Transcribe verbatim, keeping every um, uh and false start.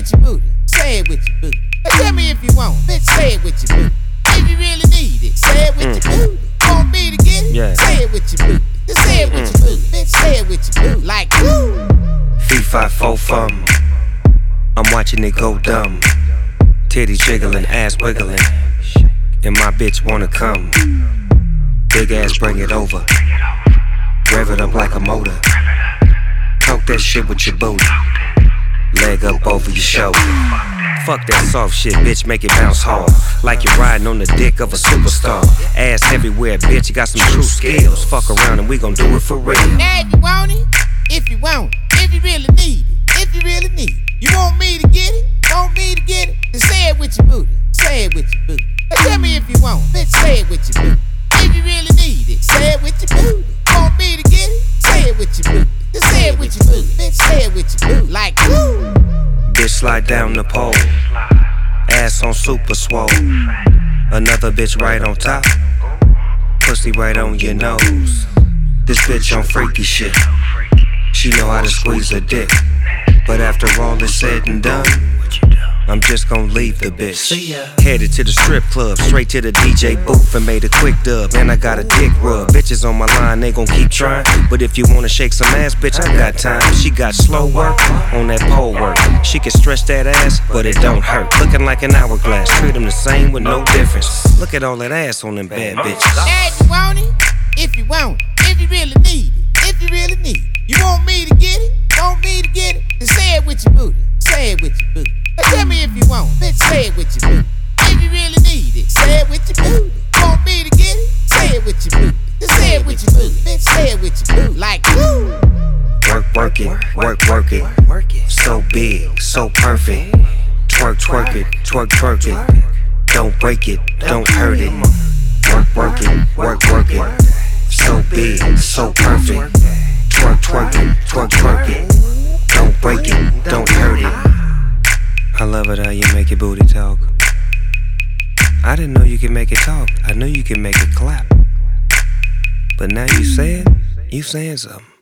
with your booty. Say it with your booty. Now tell me if you want, bitch, say it with your booty. If you really need it, say it with mm. your booty. Want me to get it? Yeah. Say it with your booty. Just say it with mm. your booty. Bitch, say it with your booty. Like woo. Fee, fi, fo, fum. I'm watching it go dumb. Titties jiggling, ass wiggling. And my bitch wanna come. Big ass, bring it over. Rev it up like a motor. Talk that shit with your booty. Leg up over your shoulder. Fuck that soft shit, bitch, make it bounce hard. Like you're riding on the dick of a superstar. Ass everywhere, bitch, you got some true skills. Fuck around and we gon' do it for real. Now if you want it, if you want it, if you really need it, if you really need it. You want me to get it, want me to get it, then say it with your booty, say it with your booty. Now tell me if you want it, bitch, say it with your booty. If you really need it, say it with your booty. Want me to get it, say it with your booty. Just say it with your booty, bitch, say it with your booty. Like woo. Bitch slide down the pole, ass on super swole. Another bitch right on top, pussy right on your nose. This bitch on freaky shit, she know how to squeeze a dick. But after all is said and done, I'm just gon' leave the bitch. Headed to the strip club, straight to the D J booth and made a quick dub. And I got a dick rub. Bitches on my line, they gon' keep trying. But if you wanna shake some ass, bitch, I got time. She got slow work on that pole work. She can stretch that ass, but it don't hurt. Looking like an hourglass, treat them the same with no difference. Look at all that ass on them bad bitches. Now if you want it, if you want it, if you really need it, if you really need it. You want me to get it, want me to get it, then say it with your booty, say it with your booty. Now tell me if you want, bitch, say it with your booty. If you really need it, say it with your booty. Want me to get it, say it with your booty. Just say it with your booty, bitch, say it with your booty. Like woo. Work, work it, work, work it. So big, so perfect. Twerk, twerk it, twerk, twerk it. Don't break it, don't hurt it. Work, work it, work, work it. So big, so perfect. Twerk, twerk it, twerk, twerk it. Don't break it, don't hurt it. I love it how you make your booty talk. I didn't know you could make it talk. I knew you could make it clap. But now you say it, you saying something.